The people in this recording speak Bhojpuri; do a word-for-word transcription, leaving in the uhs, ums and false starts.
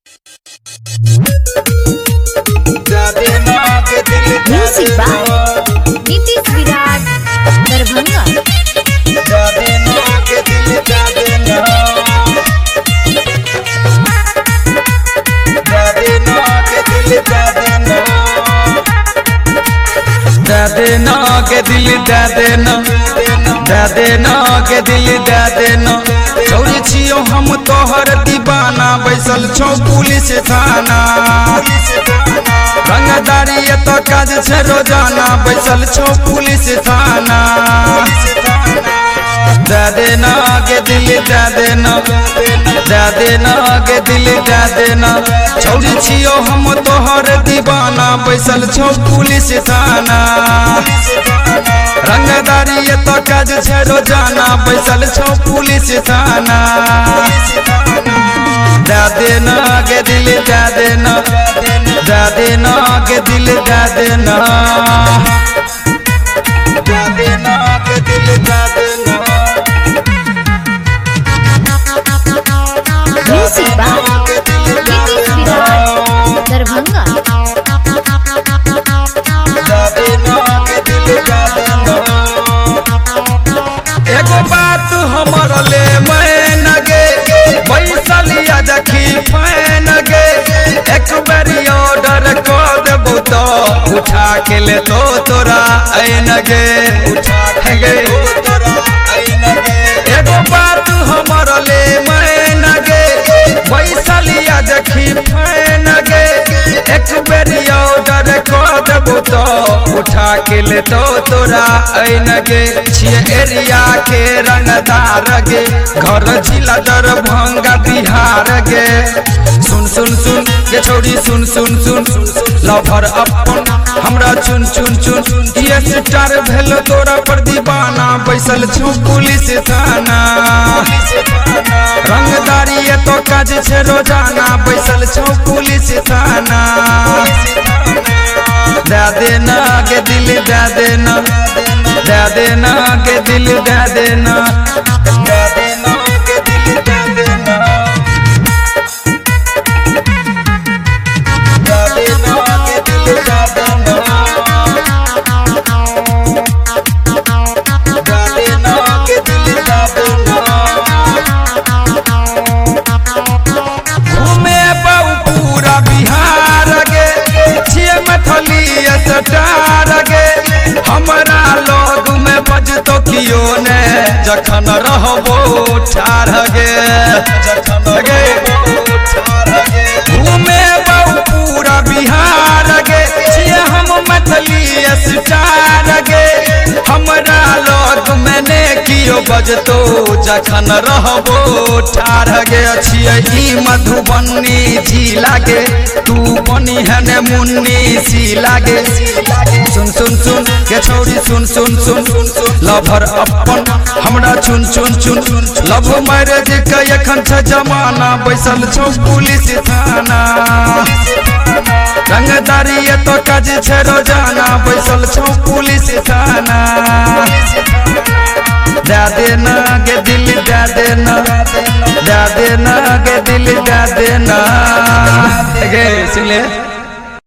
Music by Nitish Virat, Darbhanga. देना के दिल दे देना दे देना के दिल दे देना चोरी छियो हम तोहर दीवाना बैसल छौ पुलिस थाना रंगदारी तो काज छे रोजाना बैसल छौ पुलिस थाना दे देना के दिल दे देना दे देना के दिल दे देना चोरी छियो हम तोहर दीवाना बैसल छौ पुलिस थाना रंगदारी तो काज छे रोजाना बैसल छौ पुलिस थाना दे देना के दिल दे देना दे देना के दिल दे देना दे देना के दिल दे देना Music by Nitish Virat, Darbhanga. एगो बात हमर ले मैन गे बैसलिया जखी फैन गे एक बारी ऑर्डर कर देबो तो उठा के ले तो तोरा ऐन गे उठा गे एगो बात हमर ले मैन गे बैसलिया जखी फैन गे एक बारी ऑर्डर कर देबो तो उठा के ले तो तोरा ऐन गे छिए एरिया के रंगदार गे घर जिला दरभंगा बिहार गे सुन सुन सुन ये छोड़ी सुन सुन सुन लवर अपन हमरा चुन चुन चुन ये स्टार भेल तोरा पर दीवाना बैसल छौ पुलिस थाना रंगदारी तो काज छे रोजाना बैसल छौ पुलिस थाना दे देना के दिल दे देना दे देना के दिल दे देना दे देना के दिल दे देना दे देना के दिल दे देना दे देना के दिल दे देना घूमे पाऊ पूरा बिहार गे छिए मथली स्टार गे हमरा लोग में बजतो कियो ने जखन रहबो ठार गे जखन गे घूमे बहु पूरा बिहार गे छिए हम मथली स्टार गे हमरा लोग में ने कियो बजतो जखन रहबो ठार गे छिए ई मधुबनी जिला गे तू बनी है ने मुन्नी सी लागे सुन सुन सुन के छोड़ी सुन सुन सुन लवर अपन हमरा चुन चुन चुन लव मैरिज के एखन छ जमाना बैसल छौ पुलिस थाना रंगदारी तो काज छे रोजाना बैसल छौ पुलिस थाना दे देना के दिल दे देना दे देना के दिल दे देना गे सुन ले।